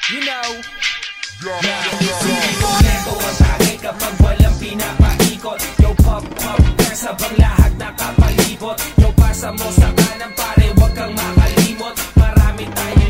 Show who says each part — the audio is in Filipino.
Speaker 1: You know.
Speaker 2: Hindi kompleto ang tagay kapag walang pinapaikot. Yo pop pop press habang lahat nakapalibot. Yo pasa mo sa kanan pare, wag kang makalimot. Marami tayo